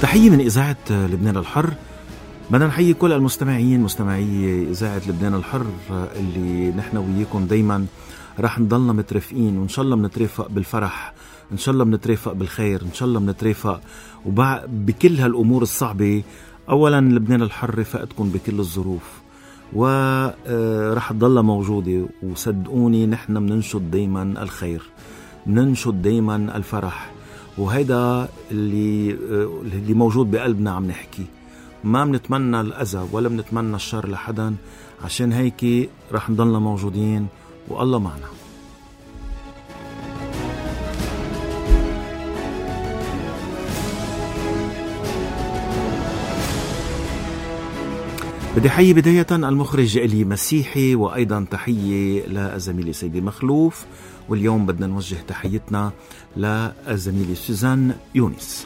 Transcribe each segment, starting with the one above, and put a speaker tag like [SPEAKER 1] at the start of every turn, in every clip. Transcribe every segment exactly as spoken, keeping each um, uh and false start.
[SPEAKER 1] تحية من إذاعة لبنان الحر. بدنا نحيي كل المستمعين مستمعي إذاعة لبنان الحر اللي نحن وياكم دايما راح نضلنا مترافقين، وإن شاء الله بنترافق بالفرح، إن شاء الله بنترافق بالخير، إن شاء الله بنترافق وبكل هالأمور الصعبة. أولا لبنان الحر رفقتكم بكل الظروف وراح تضلها موجودة، وصدقوني نحن بننشد دايما الخير، بننشد دايما الفرح، وهيدا اللي اللي موجود بقلبنا. عم نحكي ما بنتمنى الأذى ولا بنتمنى الشر لحدا، عشان هيك رح نضلنا موجودين والله معنا. بدي حيي بداية المخرج إلي مسيحي، وأيضا تحية لزميلي سيدي مخلوف، واليوم بدنا نوجه تحيتنا لزميلي سوزان يونس.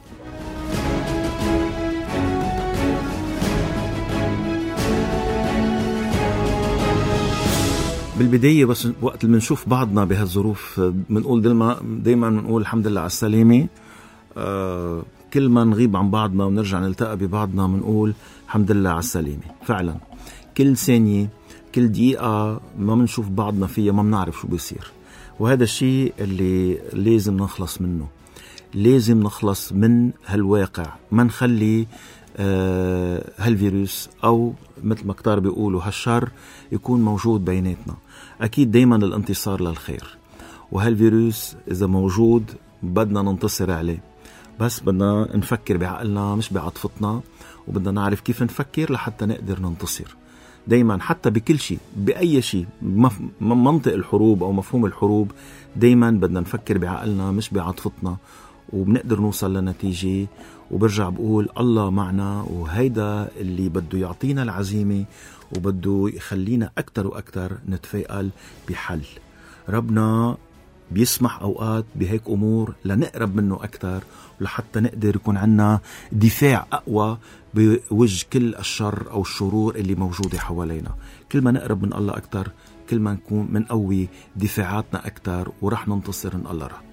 [SPEAKER 1] بالبداية بس وقت اللي بنشوف بعضنا بهالظروف بنقول دايما دايما بنقول الحمد لله على السلامة. آه كل ما نغيب عن بعضنا ونرجع نلتقى ببعضنا بنقول الحمد لله على السلامة. فعلا كل ثانية كل دقيقة ما بنشوف بعضنا فيها ما بنعرف شو بيصير، وهذا الشيء اللي لازم نخلص منه. لازم نخلص من هالواقع، ما نخلي آه هالفيروس أو مثل ما كتار بيقولوا هالشر يكون موجود بيناتنا. أكيد دايما الانتصار للخير، وهالفيروس إذا موجود بدنا ننتصر عليه، بس بدنا نفكر بعقلنا مش بعاطفتنا، وبدنا نعرف كيف نفكر لحتى نقدر ننتصر. دايما حتى بكل شيء بأي شيء منطق الحروب أو مفهوم الحروب دايما بدنا نفكر بعقلنا مش بعاطفتنا، وبنقدر نوصل لنتيجة. وبرجع بقول الله معنا، وهيدا اللي بده يعطينا العزيمة وبده يخلينا أكتر وأكتر نتفائل بحل. ربنا بيسمح أوقات بهيك أمور لنقرب منه أكتر، ولحتى نقدر يكون عنا دفاع أقوى بوجه كل الشر أو الشرور اللي موجودة حوالينا. كل ما نقرب من الله أكتر كل ما نكون منقوي دفاعاتنا أكتر، ورح ننتصر إن الله راد.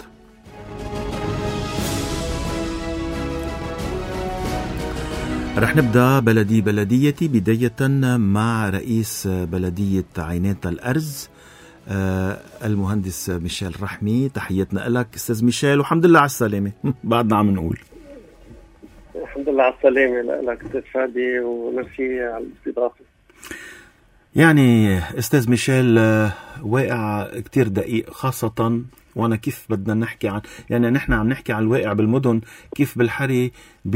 [SPEAKER 1] رح نبدأ بلدي بلديتي بداية مع رئيس بلدية عينات الأرز آه المهندس ميشيل رحمي. تحياتنا لك أستاذ ميشيل، والحمد لله على السلامة. بعدنا عم نقول
[SPEAKER 2] الحمد لله على السلامة لك أستاذ فادي، وميرسي على الاستضافة.
[SPEAKER 1] يعني أستاذ ميشيل آه واقع كتير دقيق، خاصة وانا كيف بدنا نحكي عن يعني نحن عم نحكي عن الواقع بالمدن، كيف بالحري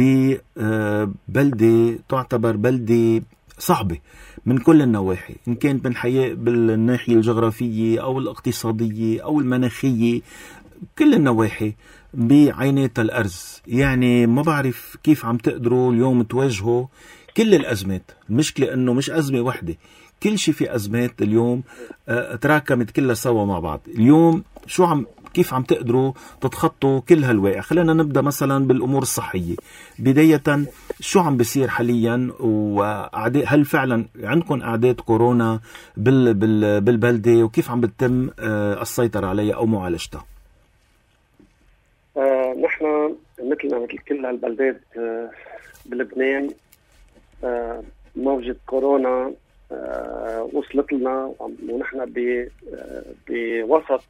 [SPEAKER 1] ببلدة تعتبر بلدة صعبة من كل النواحي، إن كانت من حياة بالناحية الجغرافية أو الاقتصادية أو المناخية، كل النواحي بعينات الأرز. يعني ما بعرف كيف عم تقدروا اليوم تواجهوا كل الأزمات. المشكلة أنه مش أزمة واحدة، كل شيء في أزمات اليوم تراكمت كلها سوا مع بعض. اليوم شو عم كيف عم تقدروا تتخطوا كل هالواقع؟ خلينا نبدأ مثلا بالأمور الصحية. بداية شو عم بيصير حاليا، وأعداد هل فعلا عندكم أعداد كورونا بال بال بالبلدة، وكيف عم بتتم السيطرة عليها أو معالجتها؟
[SPEAKER 2] آه نحن مثلنا مثل كل هالبلدات آه بلبنان آه موجة كورونا آه وصلت لنا، ونحن بوسط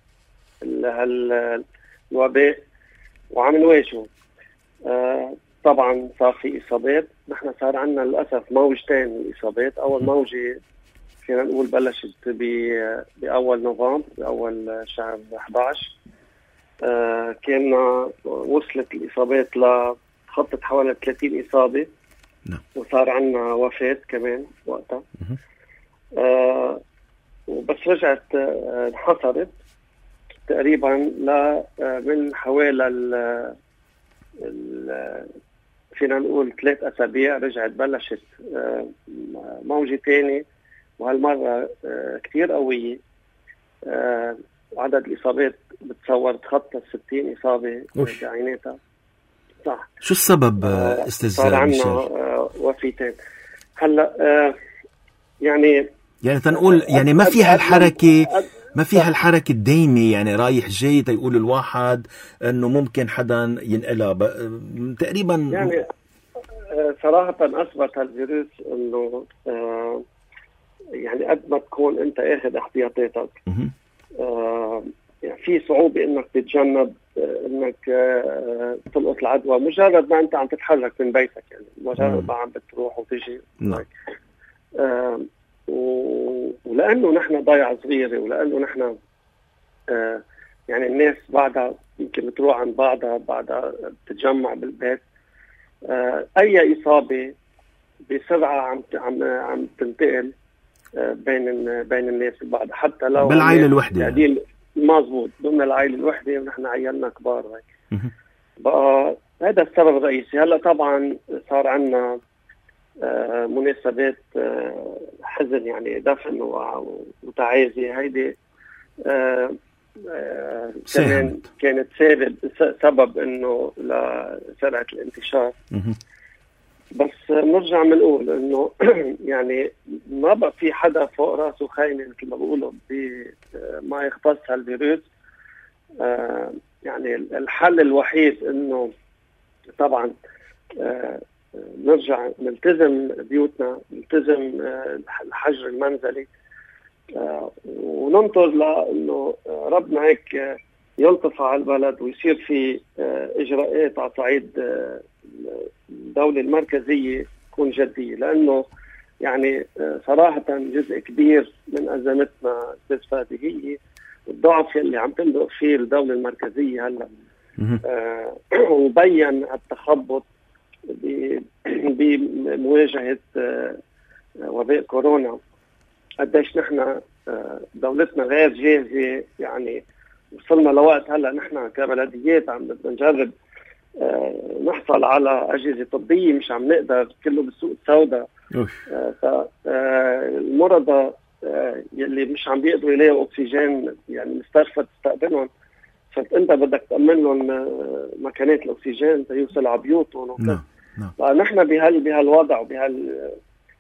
[SPEAKER 2] هالوباء وعم نواجهه. آه طبعا صار في إصابات. نحن صار عندنا للأسف موجتين من الإصابات. أول موجة فينا نقول بلشت بأول نوفمبر، بأول شهر أحد عشر. آه كان وصلت الإصابات لخطت حوالي ثلاثين إصابة، وصار عندنا وفاة كمان وقتها. آه وبس رجعت آه انحصرت تقريبا ل من حوالي ال فينا نقول ثلاث أسابيع رجعت بلشت آه موجة تاني، وهالمرة آه كتير قوية. آه عدد الإصابات بتصور تخطى ستين إصابة بعيناتها. صح.
[SPEAKER 1] شو السبب آه استاذ
[SPEAKER 2] صار عنا آه وفيتين هلا. آه يعني
[SPEAKER 1] يعني تنقول يعني ما في هالحركة ما في هالحركة الدايمة يعني رايح جاي تيقول الواحد انه ممكن حدا ينقلها تقريبا
[SPEAKER 2] يعني صراحة اثبت هالفيروس انه آه يعني قد ما تكون انت اخذ احتياطاتك آه يعني في صعوبة انك تتجنب آه انك آه تلقط العدوى مجرد ما انت عم تتحرك من بيتك، يعني مجرد ما عم بتروح وتجي. آه ولانه نحن ضيعة صغيرة، ولانه نحن آه يعني الناس بعدها يمكن بتروح عن بعضها، بعدها بتتجمع بالبيت، آه اي اصابة بسرعة عم عم عم تنتقل آه بين بين الناس بعد، حتى لو
[SPEAKER 1] بالعائلة الوحدة
[SPEAKER 2] يعني. مظبوط، ضمن العائلة الوحدة ونحن عيالنا كبار هيك. بقى هذا السبب الرئيسي. هلا طبعا صار عندنا آه مناسبات آه حزن، يعني دفن وتعازي، هيدي آه آه كمان كانت سبب سبب انه لسرعة الانتشار. بس نرجع بنقول انه يعني ما بقى في حدا فوق راسه خايمه مثل ما بيقولوا بما يختص هالفيروس. آه يعني الحل الوحيد انه طبعا آه نرجع نلتزم بيوتنا، نلتزم آه الحجر المنزلي، آه وننطر لانه ربنا هيك يلطف على البلد ويصير في آه اجراءات على صعيد آه الدولة المركزية تكون جدية، لأنه يعني صراحة جزء كبير من أزمتنا الفادي هي الضعف اللي عم تنظر فيه الدولة المركزية هلا. آه وبين التخبط بمواجهة آه وباء كورونا، قديش نحن آه دولتنا غير جاهزة. يعني وصلنا لوقت هلا نحن كبلديات عم نجرب آه نحصل على أجهزة طبية، مش عم نقدر، كله بالسوق السوداء. آه فالمرضى آه يلي مش عم بيقدروا يلاقوا أكسجين، يعني مستشفى تستقبلهم، فأنت بدك تأمن لهم آه مكانات الأكسجين تيوصل على بيوتهم.
[SPEAKER 1] نعم نعم.
[SPEAKER 2] فنحن بهال بهالوضع وبهال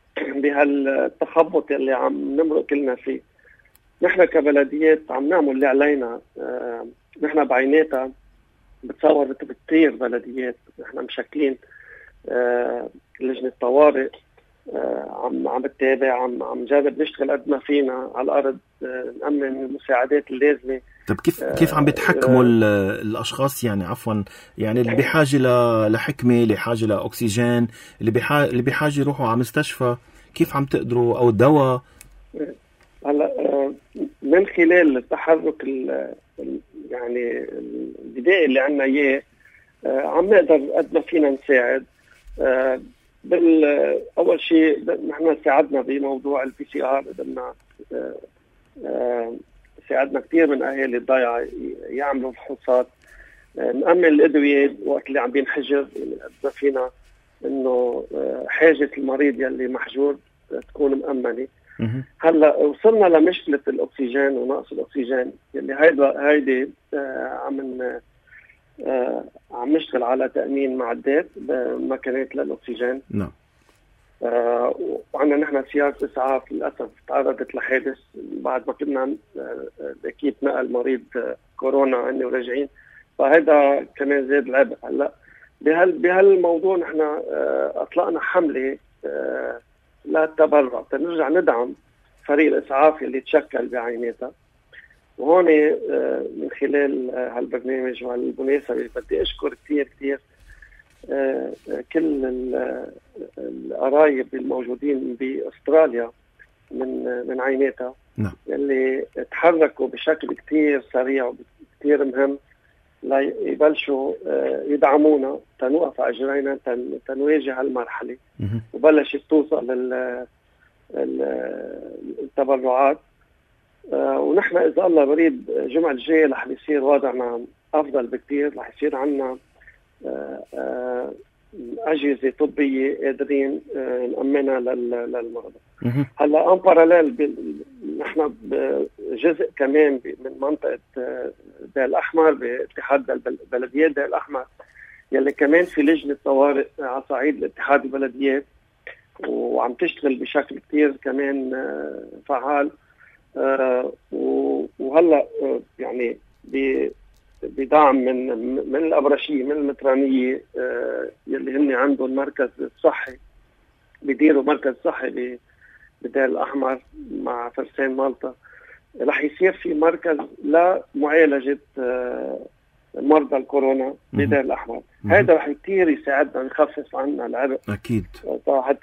[SPEAKER 2] بهالتخبط يلي عم نمرق كلنا فيه، نحن كبلديات عم نعمل اللي علينا. آه نحن بعيناتها بتصور كتير بلديات نحن مشكلين آه لجنة طوارئ، آه عم عم بتابع، عم عم جرب نشتغل قد ما فينا على الأرض، آه نأمن المساعدات اللازمة.
[SPEAKER 1] طب كيف آه كيف عم بتحكموا آه الأشخاص، يعني عفوا يعني اللي بحاجة لحكمة، اللي بحاجة لأكسجين، اللي بحاجة اللي بحاجة يروحوا على مستشفى، كيف عم تقدروا أو الدواء؟
[SPEAKER 2] هلا آه من خلال التحرك يعني البدائي اللي عنا اياه آه عم نقدر قد ما فينا نساعد. آه اول شيء نحن ساعدنا بموضوع البي سي ار، قدرنا آه آه ساعدنا كثير من اهالي الضيعه يعملوا فحوصات، آه نأمن الادويه وقت اللي عم بينحجر، يعني قد ما فينا انه آه حاجه المريض يلي محجور تكون مأمنه. هلا وصلنا لمشكله الاكسجين ونقص الاكسجين، اللي هيدا هيدي آه عم آه عم نشتغل على تامين معدات بمكانات للاكسجين.
[SPEAKER 1] نعم.
[SPEAKER 2] آه وعندنا نحن سياره اسعاف للاسف تعرضت لحادث بعد ما كنا آه اكيد نقل مريض آه كورونا هن وراجعين، فهذا كمان زاد العبء. هلا بهال بهالموضوع نحن آه اطلقنا حمله آه للتبرع، تنرجع ندعم فريق الإسعاف اللي تشكل بعيناتها. وهون من خلال هالبرنامج وهالمناسبة بدي أشكر كثير كثير كل القرايب الموجودين بأستراليا من من عيناتها،
[SPEAKER 1] نعم.
[SPEAKER 2] اللي تحركوا بشكل كثير سريع وكثير مهم ليبلشوا يدعمونا تنوقف على أجرينا تنواجه هالمرحلة، وبلشت توصل لل التبرعات. آه ونحن إذا الله بريد الجمعة الجاية رح يصير وضعنا أفضل بكتير، رح يصير عنا آه آه أجهزة طبية قادرين آه نأمنها للمرضى. هلا أن باراليل نحن بجزء كمان من منطقة دال الأحمر باتحاد البلديات دال الأحمر، يلي كمان في لجنة طوارئ على صعيد الاتحاد البلديات، وعم تشتغل بشكل كتير كمان فعال. وهلا يعني بدعم من من الابرشيه من المترانيه يلي هن عندهم مركز صحي، بيديروا مركز صحي بدير الاحمر مع فرسان مالطا. رح يصير في مركز لمعالجه مرضى الكورونا بدير الاحمر. هذا رح كثير يساعدنا نخفف عنا العبء
[SPEAKER 1] اكيد،
[SPEAKER 2] حتى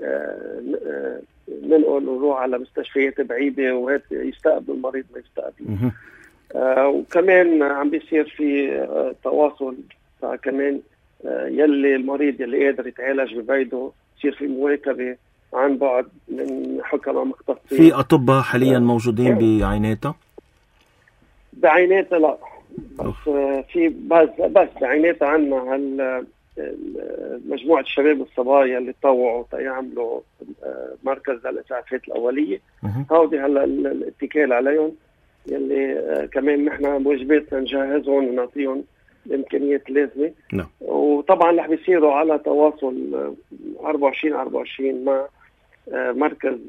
[SPEAKER 2] ننقل ونروح على مستشفيات بعيده وهيك يستقبل المريض ما يستقبل. آه وكمان عم بيصير في آه تواصل كمان آه يلي المريض يلي قادر يتعالج ببيته يصير في مواكبه عن بعد من حكماء مختصين.
[SPEAKER 1] في اطباء حاليا موجودين بعيناتها؟
[SPEAKER 2] بعيناتها لا، بس آه في بس بس بعيناتها عندنا هال مجموعة الشباب والصبايا اللي تطوعوا يعملوا مركز للإسعافات الأولية. هودي هلا الاتكال عليهم يلي كمان نحن واجباتنا نجهزهم ونعطيهم الإمكانيات اللازمة.
[SPEAKER 1] نعم.
[SPEAKER 2] وطبعا رح بيصيروا على تواصل أربعة وعشرين أربعة وعشرين مع مركز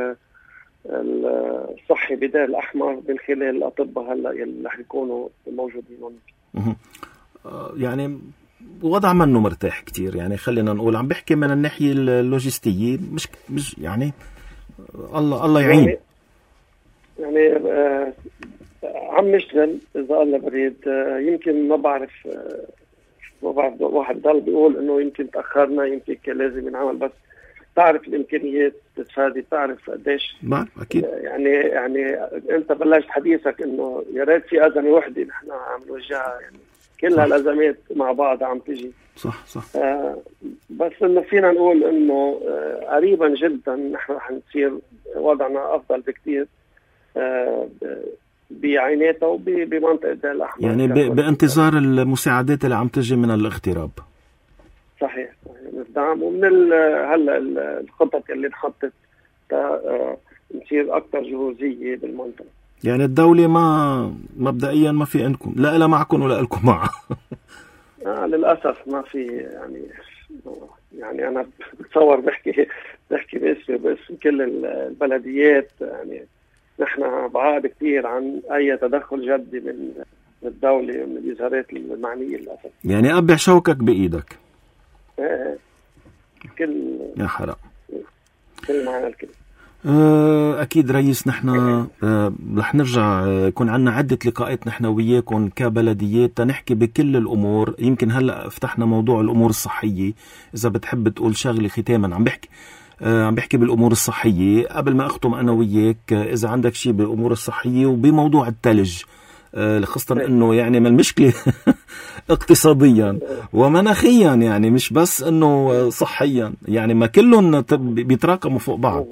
[SPEAKER 2] الصحي بدير الأحمر من خلال الأطباء هلا يلي رح يكونوا موجودين هون.
[SPEAKER 1] يعني وضع منه مرتاح كتير، يعني خلينا نقول عم بحكي من الناحية اللوجستية، مش مش يعني الله الله يعين.
[SPEAKER 2] يعني, يعني آه عم نشتغل إذا الله بريد. آه يمكن ما بعرف آه ما بعرف واحد ضل بيقول إنه يمكن تأخرنا، يمكن كان لازم ينعمل، بس تعرف الإمكانيات تتفادي، تعرف قديش.
[SPEAKER 1] بعرف أكيد.
[SPEAKER 2] آه يعني يعني أنت بلشت حديثك إنه يا ريت في أزمة وحدة نحن عم نوجهها، يعني كل هالأزمات مع بعض عم تجي.
[SPEAKER 1] صح صح.
[SPEAKER 2] آه بس إنه فينا نقول إنه آه قريبا جدا نحن رح نصير وضعنا أفضل بكتير آه بعيناتها وبمنطقة دير الأحمر.
[SPEAKER 1] يعني بانتظار المساعدات اللي عم تجي من الاغتراب.
[SPEAKER 2] صحيح صحيح، نستعم ومن هلا الخطط اللي انحطت تا نصير أكثر جهوزية بالمنطقة.
[SPEAKER 1] يعني الدولة ما مبدئيا ما في عندكم، لا لا معكم ولا لكم معها.
[SPEAKER 2] آه للأسف ما في. يعني يعني أنا بتصور بحكي بحكي باسمي باسم كل البلديات. يعني نحن بعاد كثير عن أي تدخل جدي من الدولة من الوزارات المعنية للأسف.
[SPEAKER 1] يعني أبع شوكك بإيدك.
[SPEAKER 2] آه كل
[SPEAKER 1] يا حرام
[SPEAKER 2] كل معنى الكلمة.
[SPEAKER 1] أكيد رئيس، نحن رح نرجع يكون عنا عدة لقاءات نحن وياكم كبلديات تنحكي بكل الأمور. يمكن هلأ فتحنا موضوع الأمور الصحية، إذا بتحب تقول شغلة ختاما. عم بحكي عم بحكي بالأمور الصحية قبل ما أختم أنا وياك، إذا عندك شيء بالأمور الصحية وبموضوع الثلج، خاصة أنه يعني ما المشكلة اقتصاديا ومناخيا، يعني مش بس أنه صحيا، يعني ما كلهم بيتراكموا فوق بعض.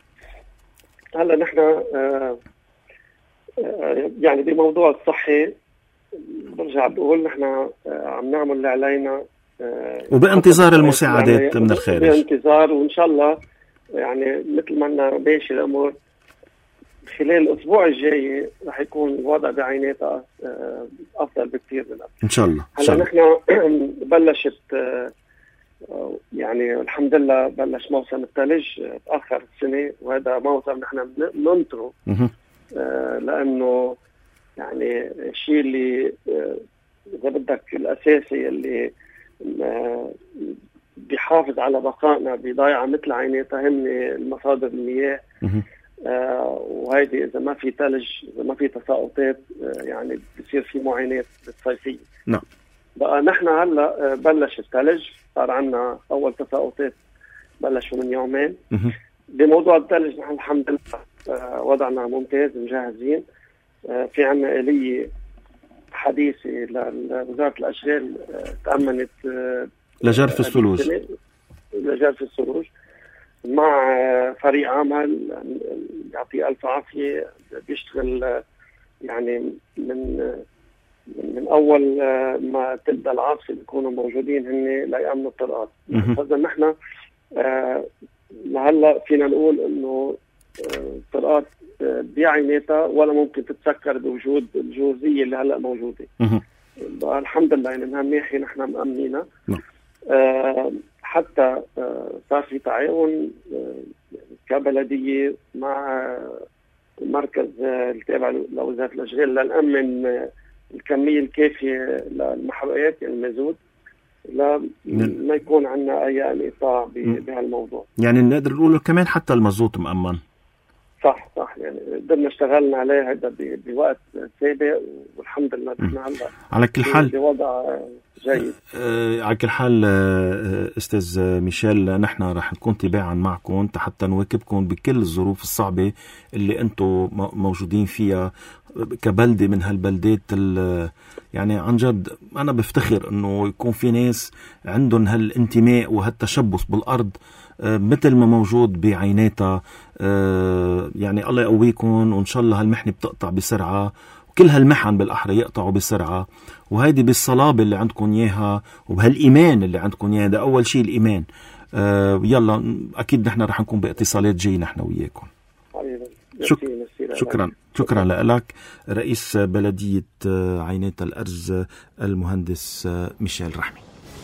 [SPEAKER 2] هلا نحن آه آه يعني بموضوع الصحي برجع بقول نحن آه عم نعمل اللي علينا آه
[SPEAKER 1] وبانتظار المساعدات من الخارج.
[SPEAKER 2] بانتظار، وإن شاء الله يعني مثل ما لنا ماشي الأمور خلال الأسبوع الجاي رح يكون الوضع بعيناتها آه أفضل بكثير من قبل
[SPEAKER 1] إن شاء الله.
[SPEAKER 2] هلا نحن بلشت آه يعني الحمد لله بلش موسم الثلج تأخر السنة، وهذا موسم نحن ننطره آه لأنه يعني الشيء اللي آه إذا بدك الأساسي اللي آه بيحافظ على بقائنا بضيعة مثل عيناتها هم المصادر المياه. آه وهيدي إذا ما في ثلج، إذا ما في تساقطات آه يعني بصير في معاناة بالصيفية.
[SPEAKER 1] نعم.
[SPEAKER 2] بقى نحن هلا بلش الثلج، صار عنا اول تساقطات بلشوا من يومين. بموضوع الثلج نحن الحمد لله وضعنا ممتاز، مجهزين. في عنا آلية حديثة لوزارة الأشغال تأمنت
[SPEAKER 1] لجرف الثلوج
[SPEAKER 2] لجرف الثلوج مع فريق عمل يعطيه ألف عافية بيشتغل يعني من من أول ما تبدأ العاصفة بيكونوا موجودين هن ليأمنوا الطرقات. فإذا نحن آه هلا فينا نقول إنه الطرقات آه بعيناتها ولا ممكن تتسكر بوجود الجوزية اللي هلا موجودة. الحمد لله يعني من هالناحية نحن مأمنينها. آه حتى آه صار في تعاون آه كبلدية مع المركز التابع لوزارة الأشغال لنأمن الكمية الكافية للمحروقات يعني المازوت لا ما يكون عندنا أي انقطاع بهالموضوع.
[SPEAKER 1] يعني نقدر نقول كمان حتى المازوت مأمن.
[SPEAKER 2] صح صح يعني قدرنا اشتغلنا عليه هذا بوقت سابق والحمد لله نحن هلا
[SPEAKER 1] على كل حال
[SPEAKER 2] بوضع جيد.
[SPEAKER 1] آه على كل حال آه استاذ ميشيل، نحن رح نكون تباعا معكم حتى نواكبكم بكل الظروف الصعبة اللي انتم موجودين فيها كبلدة من هالبلدات. يعني عن جد انا بفتخر انه يكون في ناس عندهم هالانتماء وهالتشبث بالارض مثل ما موجود بعيناتها. يعني الله يقويكم وإن شاء الله هالمحنة بتقطع بسرعة وكل هالمحن بالأحرى يقطعوا بسرعة، وهيدي بالصلابة اللي عندكم إياها وبهالإيمان اللي عندكم إياها. ده أول شيء الإيمان. يلا أكيد نحن رح نكون باتصالات جاي نحن وياكم. شك... شكرا شكرا لك رئيس بلدية عينات الأرز المهندس ميشيل رحمي.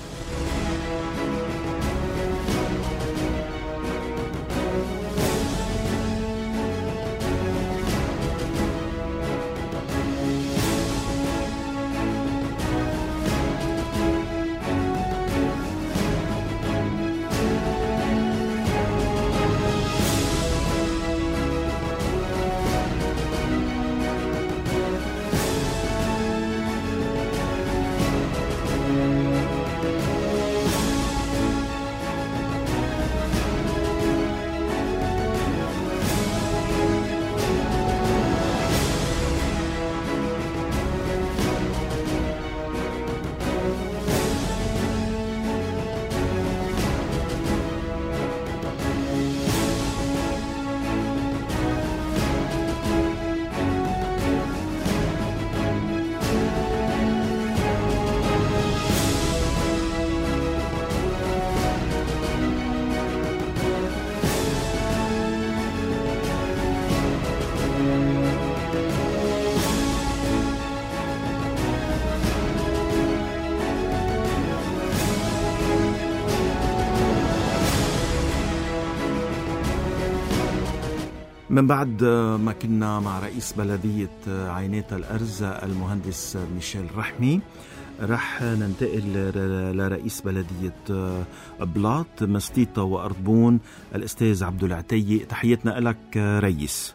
[SPEAKER 1] من بعد ما كنا مع رئيس بلدية عينات الأرز المهندس ميشيل رحمي، رح ننتقل لرئيس بلدية بلاط مستيطة وأرضبون الأستاذ عبد العتيق. تحياتنا لك رئيس.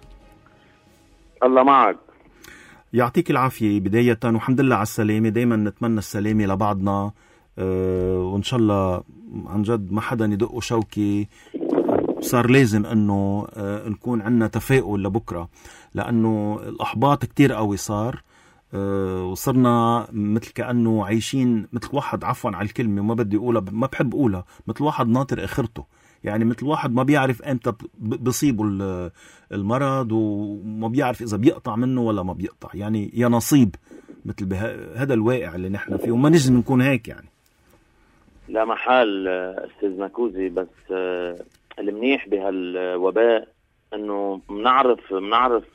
[SPEAKER 3] الله معك.
[SPEAKER 1] يعطيك العافية بداية والحمد لله على السلامة. دايما نتمنى السلامة لبعضنا أه وإن شاء الله عن جد ما حدا يدقوا شوكي. صار لازم أنه أه نكون عنا تفاؤل لبكرة، لأنه الأحباط كتير قوي صار أه وصرنا مثل كأنه عايشين مثل واحد، عفوا على الكلمة ما بدي أقولها ما بحب أقولها، مثل واحد ناطر آخرته. يعني مثل واحد ما بيعرف امتى بصيبه المرض وما بيعرف إذا بيقطع منه ولا ما بيقطع. يعني يا نصيب مثل هذا الواقع اللي نحن فيه، وما نجم نكون هيك. يعني
[SPEAKER 3] لا محال أستاذ ماكوزي، بس المنيح بهالوباء أنه منعرف منعرف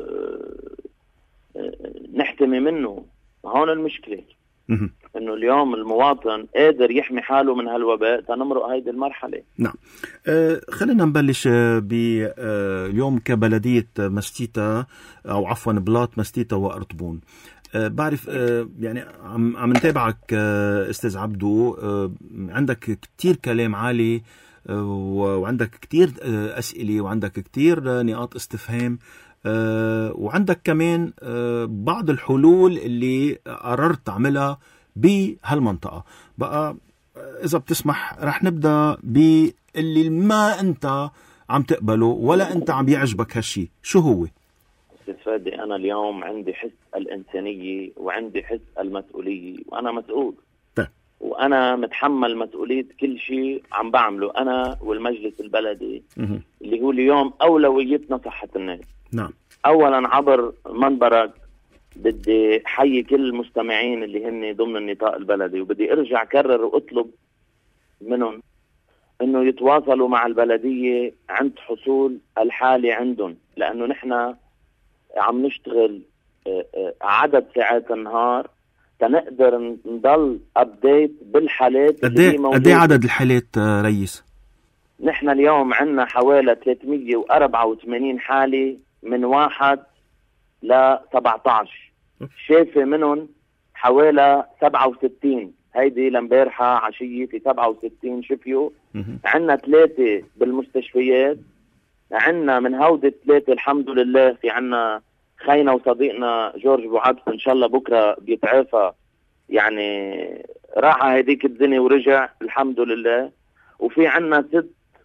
[SPEAKER 3] نحتمي منه. هون المشكلة انه اليوم المواطن قادر يحمي حاله من هالوباء تنمرق هيدي المرحله.
[SPEAKER 1] نعم. آه خلينا نبلش باليوم كبلديه مستيطة او عفوا بلاط مستيطة وأرضبون. آه بعرف آه يعني عم عم نتابعك آه استاذ عبدو. آه عندك كتير كلام عالي آه وعندك كتير آه اسئله وعندك كتير نقاط استفهام. آه وعندك كمان آه بعض الحلول اللي قررت تعملها بهالمنطقة. بقى إذا بتسمح رح نبدأ باللي ما أنت عم تقبله ولا أنت عم يعجبك هالشي. شو هو؟
[SPEAKER 3] أستاذ فادي، أنا اليوم عندي حس الإنسانية وعندي حس المسؤولية، وأنا مسؤول
[SPEAKER 1] طيب.
[SPEAKER 3] وأنا متحمل مسؤولية كل شيء عم بعمله أنا والمجلس البلدي م- اللي هو اليوم أولويتنا صحة الناس.
[SPEAKER 1] نعم.
[SPEAKER 3] أولا عبر منبرك بدي حيي كل المستمعين اللي هن ضمن النطاق البلدي، وبدي ارجع كرر واطلب منهم انه يتواصلوا مع البلدية عند حصول الحالة عندهم، لانه نحن عم نشتغل عدد ساعات النهار تنقدر نضل ابديت بالحالات.
[SPEAKER 1] قد ايه عدد الحالات رئيس؟
[SPEAKER 3] نحن اليوم عندنا حوالي ثلاثمية وأربعة وثمانين حالة من واحد ل سبعة عشر، شافي منهم حوالي سبعة وستين، هيدي لمبارحة عشية في سبعة وستين شفيوا. عنا ثلاثة بالمستشفيات. عنا من هودي ثلاثة الحمد لله في عنا خينا وصديقنا جورج بوعبس ان شاء الله بكرة بيتعافى، يعني راح هيديك الدنيا ورجع الحمد لله. وفي عنا ست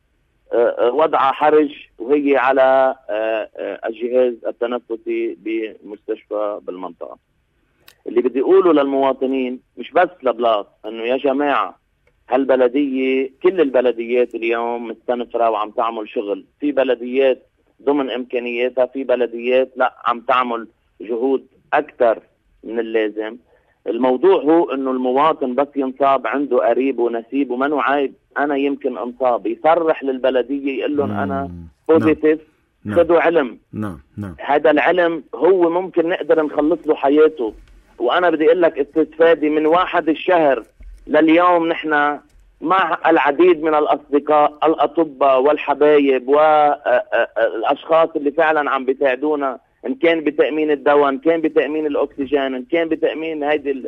[SPEAKER 3] وضع حرج وهي على الجهاز التنفسي بمستشفى بالمنطقة. اللي بدي اقوله للمواطنين مش بس لبلاط، انه يا جماعة هالبلدية كل البلديات اليوم مستنفرة وعم تعمل شغل. في بلديات ضمن امكانياتها، في بلديات لا عم تعمل جهود اكثر من اللازم. الموضوع هو انه المواطن بس ينصاب عنده قريب ونسيب ومنو عيب انا يمكن انصاب، يصرح للبلدية يقول لهم انا بوزيتيف، خذوا علم.
[SPEAKER 1] نعم نعم.
[SPEAKER 3] هذا العلم هو ممكن نقدر نخلص له حياته. وانا بدي اقول لك استفادي من واحد الشهر لليوم نحن مع العديد من الاصدقاء الاطباء والحبايب والاشخاص اللي فعلا عم بيساعدونا، ان كان بتامين الدواء، ان كان بتامين الاكسجين، ان كان بتامين هيدي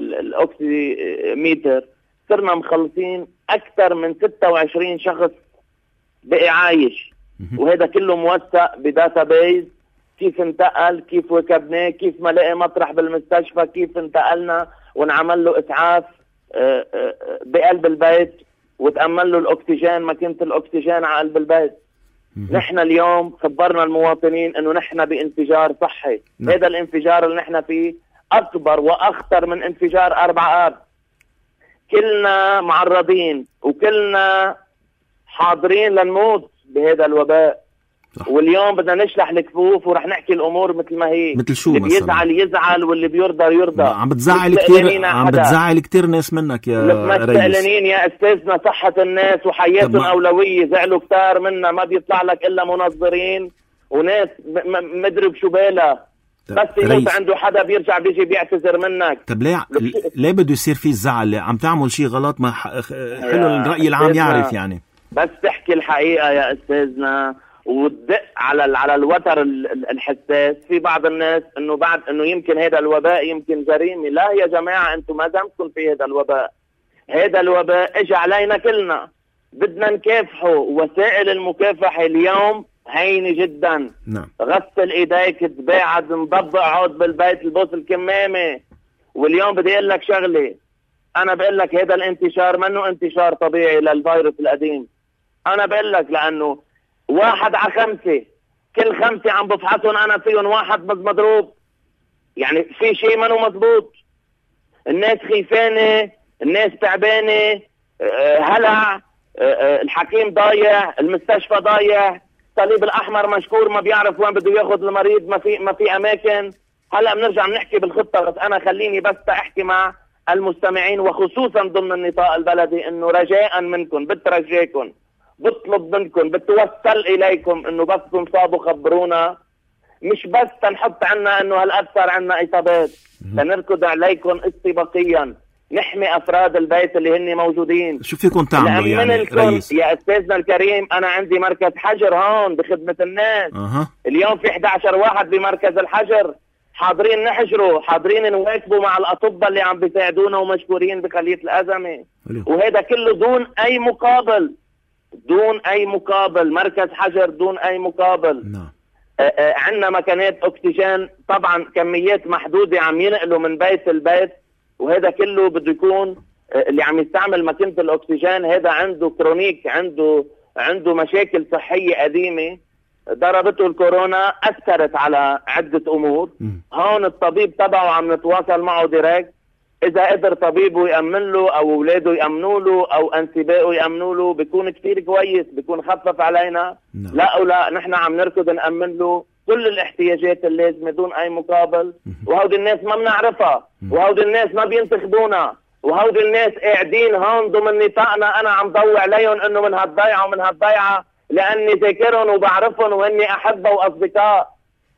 [SPEAKER 3] الاكسيميتر. صرنا مخلصين اكثر من ستة وعشرين شخص بقي عايش، وهذا كله موثق بداتابيز. كيف انتقل، كيف وكبناه، كيف ما لقي مطرح بالمستشفى، كيف انتقلنا ونعمل له اسعاف بقلب البيت وتأمل له الأكسجين، ما كنت الأكسجين على قلب البيت. نحن اليوم خبرنا المواطنين أنه نحن بانفجار صحي.
[SPEAKER 1] نعم.
[SPEAKER 3] هذا الانفجار اللي نحن فيه أكبر وأخطر من انفجار أربعة آب. كلنا معرضين وكلنا حاضرين لنموت بهذا الوباء. صح. واليوم بدنا نشلح الكفوف ورح نحكي الامور مثل ما هي.
[SPEAKER 1] مثل شو
[SPEAKER 3] اللي
[SPEAKER 1] مثلا؟
[SPEAKER 3] بيزعل يزعل واللي بيرضى يرضى.
[SPEAKER 1] عم بتزعل كثير، عم بتزعل كثير ناس منك يا ريس.
[SPEAKER 3] مستقلين يا استاذنا، صحة الناس وحياتهم اولوية. زعلوا كتار منا، ما بيطلع لك الا منظرين وناس مدري بشو بالها، بس يموت عنده حدا بيرجع بيجي بيعتذر منك.
[SPEAKER 1] طب ليه ليه بده يصير في الزعل؟ عم تعمل شيء غلط؟ ما حلو الرأي العام يعرف يعني.
[SPEAKER 3] بس تحكي الحقيقة يا استاذنا وتدق على على الوتر الحساس. في بعض الناس انه بعد انه يمكن هذا الوباء يمكن جريمه. لا يا جماعه، انتم ما دامكم في هذا الوباء، هذا الوباء اجى علينا كلنا، بدنا نكافحه. وسائل المكافحه اليوم هينه جدا.
[SPEAKER 1] نعم.
[SPEAKER 3] غسل ايديك، تباعد، نضبط، عود بالبيت، البوس الكمامه. واليوم بدي اقول لك شغله، انا بقول لك هذا الانتشار منه انتشار طبيعي للفيروس القديم. انا بقول لك لانه واحد على خمسة، كل خمسة عم بفحصهم أنا فيهم واحد مضروب. يعني في شيء منه مضبوط. الناس خيفانة، الناس تعبانة، هلع، الحكيم ضايع، المستشفى ضايع، الصليب الأحمر مشكور ما بيعرف وين بده ياخذ المريض، ما في ما في أماكن. هلا بنرجع بنحكي بالخطة، بس أنا خليني بس أحكي مع المستمعين وخصوصا ضمن النطاق البلدي إنه رجاء منكم، بترجاكم، بطلب منكم، بتوصل إليكم إنه بس تنصابوا خبرونا. مش بس تنحط عنا إنه هالقد صار عنا إصابات، تنركض عليكم استباقيا نحمي أفراد البيت اللي هن موجودين.
[SPEAKER 1] شو فيكم تعملوا يعني رئيس؟
[SPEAKER 3] يا أستاذنا الكريم، أنا عندي مركز حجر هون بخدمة الناس.
[SPEAKER 1] أه.
[SPEAKER 3] اليوم في إحدى عشر واحد بمركز الحجر حاضرين نحجروا، حاضرين نواكبوا مع الأطباء اللي عم بيساعدونا ومشكورين بخلية الأزمة. وهذا كله دون أي مقابل، دون أي مقابل. مركز حجر دون أي مقابل.
[SPEAKER 1] نعم.
[SPEAKER 3] عندنا مكانات أكسجين، طبعا كميات محدودة عم ينقلوا من بيت البيت، وهذا كله بده يكون اللي عم يستعمل ماكينة الأكسجين هذا عنده كرونيك، عنده عنده مشاكل صحية قديمة ضربته الكورونا، أثرت على عدة أمور. م. هون الطبيب تبعه عم نتواصل معه ديريكت، إذا قدر طبيبه يأمن له أو أولاده يأمنوا له أو أنسبائه يأمنوا له بيكون كتير كويس، بيكون خفف علينا. لا, لا أو لا، نحن عم نركض نأمن له كل الاحتياجات اللازمة دون أي مقابل. وهودي الناس ما بنعرفها، وهودي الناس ما بينتخبونا، وهودي الناس قاعدين هون ضمن نطاقنا. أنا عم ضوع عليهم إنه من هالضيعة ومن هالضيعة لأني ذاكرهم وبعرفهم وإني أحبه وأصدقاء.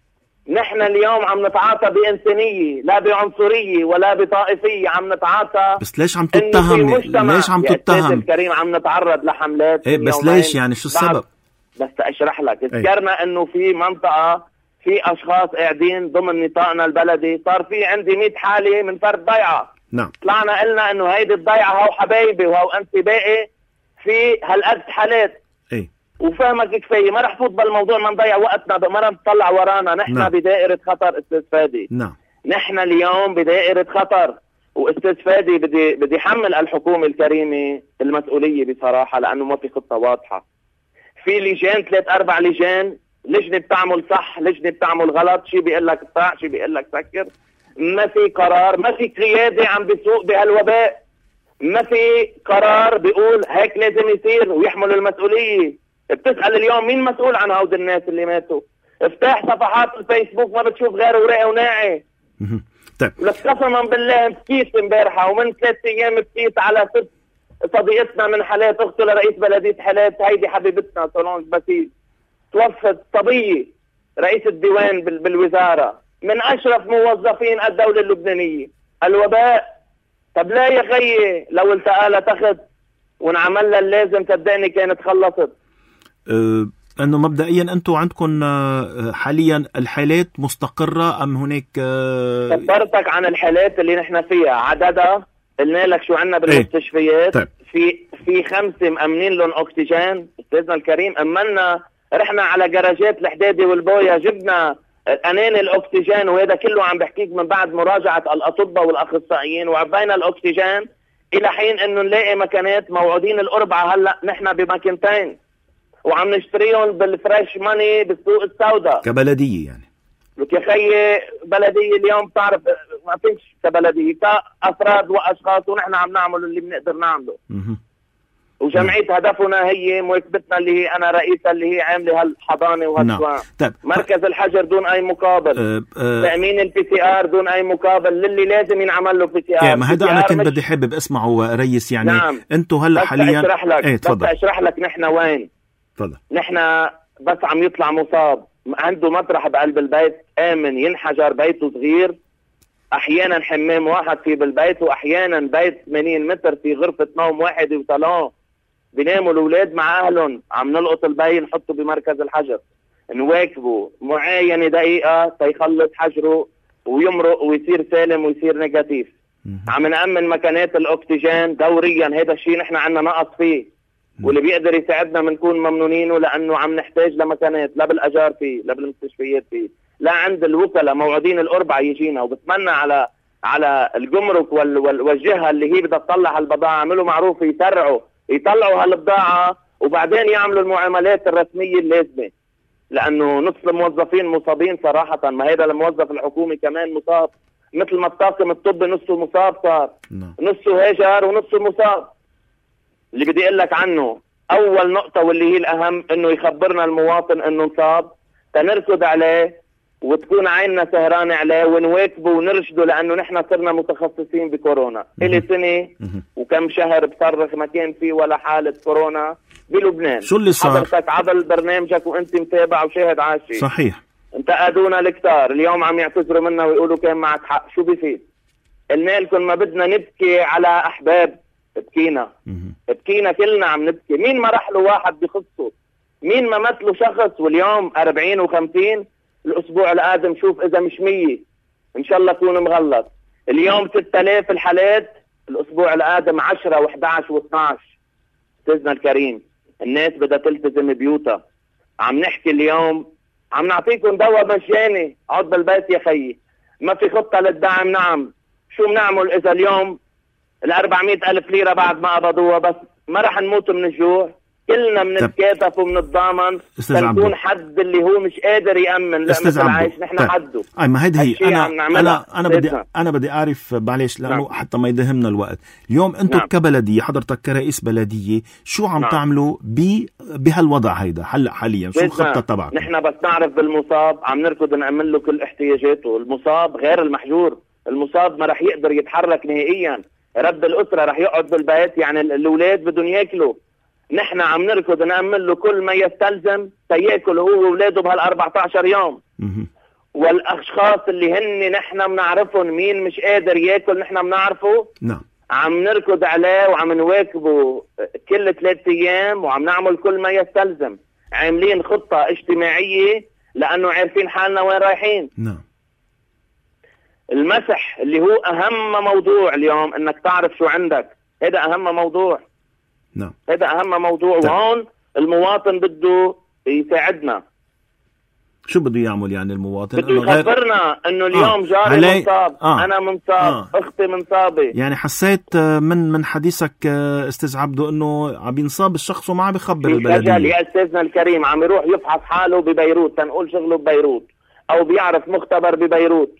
[SPEAKER 3] نحن اليوم عم نتعاطى بإنسانية، لا بعنصرية ولا بطائفية. عم نتعاطى.
[SPEAKER 1] بس ليش عم تتهم؟ ليش عم تتهم؟
[SPEAKER 3] الكريم عم نتعرض لحملات.
[SPEAKER 1] إيه بس ليش يعني؟ شو السبب؟
[SPEAKER 3] بس أشرح لك. ذكرنا إنه في منطقة في اشخاص قاعدين ضمن نطاقنا البلدي، صار في عندي مئة حالة من فرد ضيعة.
[SPEAKER 1] نعم.
[SPEAKER 3] طلعنا قلنا انه هيدي الضيعة هو حبايبي وهو انتبائي في هالقد حالات.
[SPEAKER 1] اي
[SPEAKER 3] وفهمك كفاية، ما رح فوت بالموضوع، ما نضيع وقتنا، ما رح نطلع ورانا. نحن
[SPEAKER 1] نعم.
[SPEAKER 3] بدائرة خطر استاذ فادي.
[SPEAKER 1] نعم.
[SPEAKER 3] نحن اليوم بدائرة خطر، واستاذ فادي بدي بدي حمل الحكومة الكريمة المسؤولية بصراحة، لانه ما في خطة واضحة. في لجان ثلاث اربع لجان، لجنة بتعمل صح، لجنة بتعمل غلط، شي بيقول لك اقطع، شي بيقول لك سكر. ما في قرار، ما في قيادة عم بيسوق بهالوباء، ما في قرار بيقول هيك لازم يصير ويحمل المسؤولية. بتسأل اليوم مين مسؤول عن هود الناس اللي ماتوا؟ افتح صفحات الفيسبوك ما بتشوف غير ورقة وناعي.
[SPEAKER 1] طيب
[SPEAKER 3] لك قسما بالله بكيت امبارحة، ومن ثلاث ايام بكيت على ست صديقتنا من حالات، اخته لرئيس بلدية حالات، هيدي حبيبتنا سولونج باسيل، توفت صبية رئيس الديوان بالوزارة، من اشرف موظفين الدولة اللبنانية. الوباء. طب لا يا خيي، لو التقى لها تخت ونعمل لها اللازم صدقني كانت خلصت.
[SPEAKER 1] أه انه مبدئيا انتم عندكم حاليا الحالات مستقرة ام هناك؟
[SPEAKER 3] خبرتك عن الحالات اللي نحن فيها عددها، قلنا لك شو عنا بالمستشفيات.
[SPEAKER 1] طيب.
[SPEAKER 3] في في خمسة مأمنين لهم اكسجين استاذنا الكريم، امنا رحنا على جراجات الحدادي والبويا، جبنا اناني الاكسجين، وهذا كله عم بحكيك من بعد مراجعة الاطباء والاخصائيين، وعبينا الاكسجين الى حين انه نلاقي مكانات. موعودين الاربعة هلا نحن بمكانتين، وعم نشتريهم بالفريش ماني بالسوق السوداء
[SPEAKER 1] كبلدية يعني.
[SPEAKER 3] لك يا خيي بلدية اليوم بتعرف ما فيش كبلدية، كأفراد وأشخاص، ونحن عم نعمل اللي بنقدر نعمله. وجمعية هدفنا هي مواكبتنا اللي هي أنا رئيسة، اللي هي عاملة هالحضانة وهالسواء.
[SPEAKER 1] طيب.
[SPEAKER 3] مركز الحجر دون أي مقابل.
[SPEAKER 1] أه أه
[SPEAKER 3] تأمين البي سي آر دون أي مقابل للي لازم ينعمل له بي سي آر.
[SPEAKER 1] ما هذا أنا كنت بدي حابب أسمعه رئيس يعني.
[SPEAKER 3] نعم.
[SPEAKER 1] أنتوا هلا حاليا
[SPEAKER 3] أشرح لك.
[SPEAKER 1] ايه تفضل.
[SPEAKER 3] بس أشرح لك نحن وين.
[SPEAKER 1] تفضل.
[SPEAKER 3] نحن بس عم يطلع مصاب عنده مطرح بقلب البيت آمن، ينحجر بيته صغير، أحيانا حمام واحد في بالبيت، وأحيانا بيت ثمانين متر في غرفة نوم واحد وصالون، بيناموا الأولاد مع أهلهم. عم نلقط البي نحطه بمركز الحجر، نواكبه معاينة دقيقة تيخلص حجره ويمرق ويصير سالم ويصير نيجاتيف. عم نأمن مكانات الأكسجين دوريا، هذا الشيء نحن عنا نقص فيه، واللي بيقدر يساعدنا بنكون ممنونينه، لأنه عم نحتاج لمكانات، لا بالأجار فيه، لا بالمستشفيات فيه، لا عند الوكلاء. موعودين الأربعة يجينا، وبتمنى على على الجمرك وال وال والجهة اللي هي بدها تطلع هالبضاعة، عملوا معروف يسرعوا يطلعوا هالبضاعة، وبعدين يعملوا المعاملات الرسمية اللازمة، لأنه نص الموظفين مصابين صراحة. ما هذا الموظف الحكومي كمان مصاب، مثل ما الطاقم الطبي نصه مصاب صار، نصه هاجر ونصه مصاب. اللي بدي اقول لك عنه اول نقطة واللي هي الاهم، انه يخبرنا المواطن انه انصاب، تنركض عليه وتكون عيننا سهرانة عليه ونواكبه ونرشده، لانه نحن صرنا متخصصين بكورونا. الي سنة وكم شهر بصرخ ما كان في ولا حالة كورونا بلبنان.
[SPEAKER 1] شو اللي صار؟
[SPEAKER 3] حضرتك عبر برنامجك وانت متابع وشاهد عاشي.
[SPEAKER 1] صحيح.
[SPEAKER 3] انتقدونا الكتار، اليوم عم يعتذروا منا ويقولوا كان معك حق. شو بيفيد؟ قلنا لكم ما بدنا نبكي على احباب، بكينا بكينا كلنا عم نبكي. مين ما راح له واحد بخصه؟ مين ما مات له شخص؟ واليوم أربعين وخمسين، الأسبوع القادم شوف إذا مش مية، إن شاء الله أكون مغلط. اليوم ستة آلاف الحالات، الأسبوع القادم عشرة وإحدى عشر واثنى عشر. أستاذنا الكريم، الناس بدها تلتزم بيوتها. عم نحكي اليوم، عم نعطيكم دواء مجاني، اقعد بالبيت يا خيي. ما في خطة للدعم. نعم، شو بنعمل إذا اليوم الأربعمائة ألف ليرة بعد ما قبضوها بس؟ ما رح نموت من الجوع؟ كلنا بنتكاتف وبنتضامن تكون حد اللي هو مش قادر يأمن لقمة العيش نحن طيب. حده.
[SPEAKER 1] أي ما هيدي هي أنا أنا أنا بدي أنا بدي أعرف معلش لأنه نعم. حتى ما يدهمنا الوقت. اليوم أنتم نعم. كبلدية، حضرتك كرئيس بلدية، شو عم نعم. تعملوا ب بهالوضع هيدا هلا حاليا؟ شو الخطة تبعكم؟
[SPEAKER 3] نحن بس نعرف بالمصاب عم نركض نأمن له كل احتياجاته. المصاب غير المحجور، المصاب ما رح يقدر يتحرك نهائيا. رب الأسرة رح يقعد بالبيت، يعني الأولاد بدهم ياكلوا. نحن عم نركض نأمن له كل ما يستلزم تياكل هو وولاده بهال أربعتاشر يوم. والأشخاص اللي هن نحن بنعرفهم مين مش قادر ياكل نحن بنعرفه.
[SPEAKER 1] نعم.
[SPEAKER 3] عم نركض عليه وعم نواكبه كل ثلاث أيام، وعم نعمل كل ما يستلزم. عاملين خطة اجتماعية لانه عارفين حالنا وين رايحين.
[SPEAKER 1] نعم.
[SPEAKER 3] المسح اللي هو اهم موضوع اليوم، انك تعرف شو عندك، هذا اهم موضوع.
[SPEAKER 1] نعم.
[SPEAKER 3] هذا اهم موضوع. طيب. وهون المواطن بده يساعدنا.
[SPEAKER 1] شو بده يعمل يعني المواطن؟
[SPEAKER 3] بده يخبرنا انه اليوم آه. جاري
[SPEAKER 1] علي...
[SPEAKER 3] منصاب،
[SPEAKER 1] آه.
[SPEAKER 3] انا منصاب، آه. اختي منصابه.
[SPEAKER 1] يعني حسيت من من حديثك استاذ عبدو انه عم ينصاب الشخص وما عم بخبر البلديه.
[SPEAKER 3] يا استاذنا الكريم عم يروح يفحص حاله ببيروت، تنقول شغله ببيروت، او بيعرف مختبر ببيروت،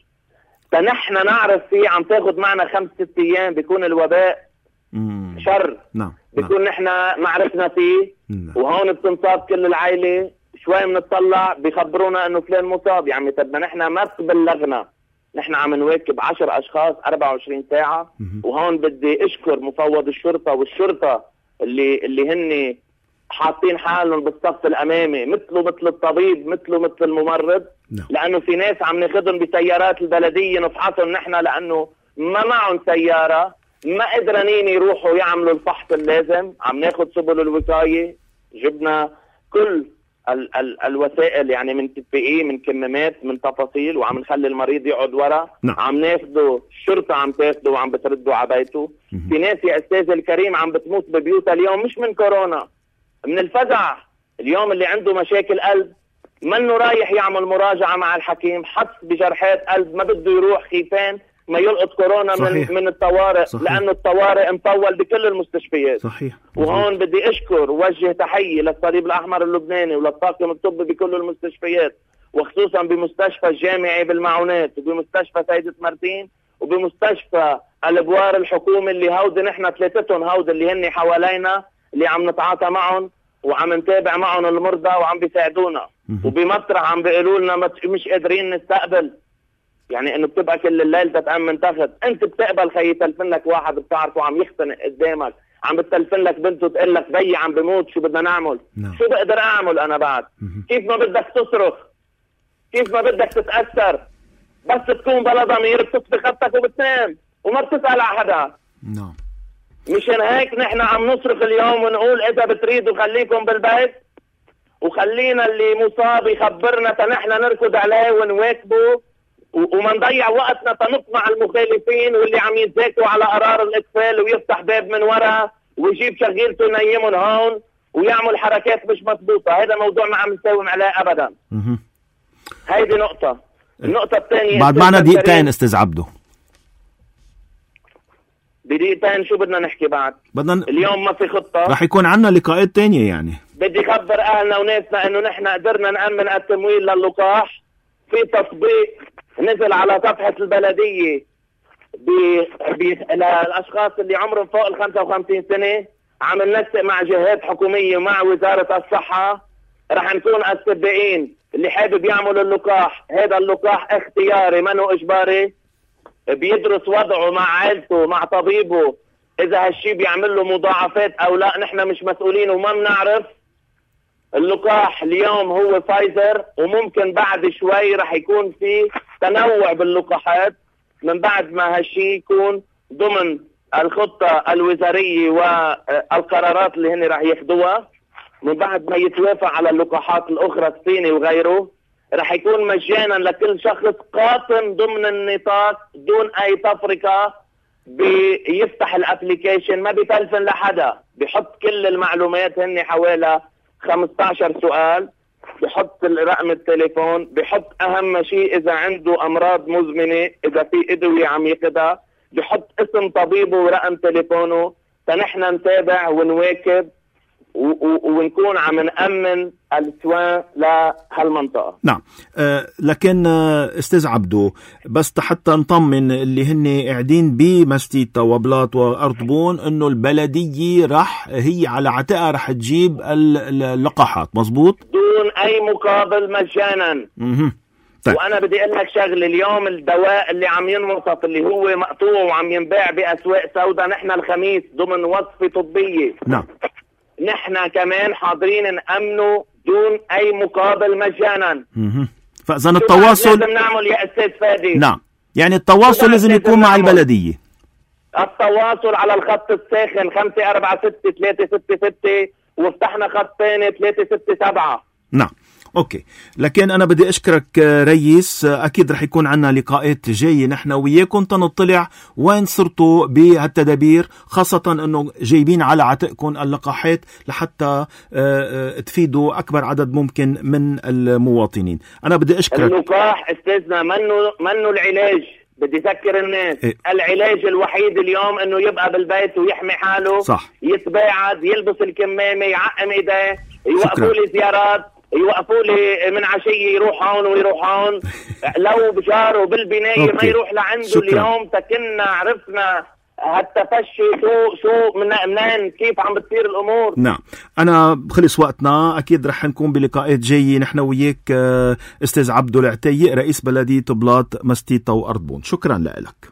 [SPEAKER 3] فنحن نعرف فيه عم تاخذ معنا خمس ست ايام، بيكون الوباء مم. شر.
[SPEAKER 1] نعم.
[SPEAKER 3] بيكون نحن ما عرفنا فيه. مم. وهون بتنصاب كل العائله، شوي بنطلع بيخبرونا انه فلان مصاب. يعني طب ما نحن ما بلغنا، نحن عم نواكب عشر اشخاص أربعة وعشرين ساعة. مم. وهون بدي اشكر مفوض الشرطه والشرطه اللي اللي هن حاطين حالهم بالصف الامامي، مثله مثل الطبيب، مثله مثل الممرض. نعم. لانه في ناس عم ناخذهم بسيارات البلديه نفحصهم نحن، لانه ما معهم سياره، ما قدرانين يروحوا يعملوا الفحص اللازم. عم ناخذ سبل الوقايه، جبنا كل ال ال الوسائل، يعني من تطبيقيه، من كمامات، من تفاصيل، وعم نخلي المريض يقعد ورا. نعم. عم ناخده، الشرطه عم تاخده وعم بترده على بيته. في ناس يا استاذ الكريم عم بتموت ببيوتها اليوم، مش من كورونا، من الفزع. اليوم اللي عنده مشاكل قلب منه رايح يعمل مراجعة مع الحكيم، حس بجرحات قلب، ما بده يروح خيفان ما يلقط كورونا. صحيح. من من الطوارئ. صحيح. لأنه الطوارئ مطول بكل المستشفيات.
[SPEAKER 1] صحيح.
[SPEAKER 3] وهون بدي أشكر ووجه تحية للصليب الأحمر اللبناني وللطاقم الطبي بكل المستشفيات، وخصوصا بمستشفى الجامعي بالمعونات، وبمستشفى سيدة مارتين، وبمستشفى البوار الحكومي، اللي هودي نحن ثلاثتهم هودي اللي هن حوالينا، اللي عم نتعاطى معهم وعم نتابع معهم المرضى وعم بيساعدونا. وبمطرح عم بيقولوا لنا مش قادرين نستقبل، يعني انه بتبقى كل الليل تتأمن تاخذ. انت بتقبل خي يتلفن لك واحد بتعرفه عم يختنق قدامك، عم بتلفن لك بنته تقول لك بي عم بموت، شو بدنا نعمل؟ no. شو بقدر اعمل انا بعد؟ كيف ما بدك تصرخ، كيف ما بدك تتأثر، بس تكون بلا ضمير بتصفي خطك وبتنام وما بتسأل على حدا.
[SPEAKER 1] نعم.
[SPEAKER 3] مشان هيك نحن عم نصرخ اليوم ونقول اذا بتريدوا خليكم بالبيت، وخلينا اللي مصاب يخبرنا تنحن نركض عليه ونواكبه، وما نضيع وقتنا تنقمع المخالفين واللي عم يتذاكوا على قرار الاقفال ويفتح باب من ورا ويجيب شغيلته ينيمهم هون ويعمل حركات مش مضبوطه. هذا موضوع ما عم نساوم عليه ابدا. هيدي نقطه. النقطه الثانيه
[SPEAKER 1] بعد معنا دقيقتين استاذ عبدو.
[SPEAKER 3] بدقيقتين شو بدنا نحكي بعد؟ بدنا ن... اليوم ما في خطه،
[SPEAKER 1] رح يكون عنا لقاءات تانية. يعني بدي
[SPEAKER 3] خبر اهلنا وناسنا انه نحن قدرنا نأمن التمويل للقاح. في تطبيق نزل على صفحه البلديه ب... ب... للاشخاص اللي عمرهم فوق ال خمسة وخمسين سنه، عم ننسق مع جهات حكوميه ومع وزاره الصحه. رح نكون السباقين. اللي حابب يعمل اللقاح، هذا اللقاح اختياري منه اجباري، بيدرس وضعه مع عائلته مع طبيبه اذا هالشي بيعمل له مضاعفات او لا. نحن مش مسؤولين وما بنعرف. اللقاح اليوم هو فايزر، وممكن بعد شوي رح يكون في تنوع باللقاحات من بعد ما هالشي يكون ضمن الخطة الوزارية والقرارات اللي هن رح ياخدوها. من بعد ما يتوافق على اللقاحات الاخرى الصيني وغيره، رح يكون مجانا لكل شخص قاطن ضمن النطاق دون اي تفرقة. بيفتح الابليكيشن، ما بيتلفن لحدا، بيحط كل المعلومات، هن حوالي خمسة عشر سؤال، بيحط رقم التليفون، بيحط اهم شيء اذا عنده امراض مزمنة، اذا في ادوية عم ياخدها، بيحط اسم طبيبه ورقم تليفونه، فنحن نتابع ونواكب ونكون عم نأمن السواء لهالمنطقة.
[SPEAKER 1] نعم. أه لكن استاذ عبدو، بس حتى نطمن اللي هن قاعدين بمستيتا وبلاط وأرطبون انه البلدية رح هي على عتقها رح تجيب اللقاحات، مزبوط؟
[SPEAKER 3] دون اي مقابل، مجانا.
[SPEAKER 1] اها. طيب.
[SPEAKER 3] وانا بدي اقول لك شغله، اليوم الدواء اللي عم ينوصف اللي هو مقطوع وعم ينباع باسواق سوداء، نحن الخميس ضمن وصفة طبية.
[SPEAKER 1] نعم.
[SPEAKER 3] نحن كمان حاضرين نأمنه دون أي مقابل، مجانا.
[SPEAKER 1] اها. فإذا التواصل
[SPEAKER 3] لازم نعمل يا أستاذ فادي.
[SPEAKER 1] نعم، يعني التواصل لازم يكون مع البلدية.
[SPEAKER 3] التواصل على الخط الساخن خمسة أربعة ستة ثلاثة ستة ستة، وفتحنا خط ثاني ثلاثة ستة سبعة.
[SPEAKER 1] نعم. اوكي، لكن انا بدي اشكرك ريس. اكيد رح يكون عنا لقاءات جايه نحن وياكم تنطلع وين صرتوا بهالتدابير، خاصه انه جايبين على عاتقكم اللقاحات لحتى تفيدوا اكبر عدد ممكن من المواطنين. انا بدي اشكرك.
[SPEAKER 3] اللقاح استاذنا منه منه العلاج، بدي اذكر الناس إيه؟ العلاج الوحيد اليوم انه يبقى بالبيت ويحمي حاله، صح. يتباعد، يلبس الكمامه، يعقم ايديه، يوقفوا لي زيارات، يوقفوا لي من عشيه يروح هون ويروح هون لو بجاره بالبنايه ما يروح لعنده. شكرا. اليوم تكنا عرفنا هالتفشي سوء سوء من منين كيف عم بتصير الامور.
[SPEAKER 1] نعم، انا خلص وقتنا، اكيد رح نكون بلقاءات جايه نحن وياك استاذ عبدو العتيق رئيس بلديه بلاط مستيطه وارضبون. شكرا لك.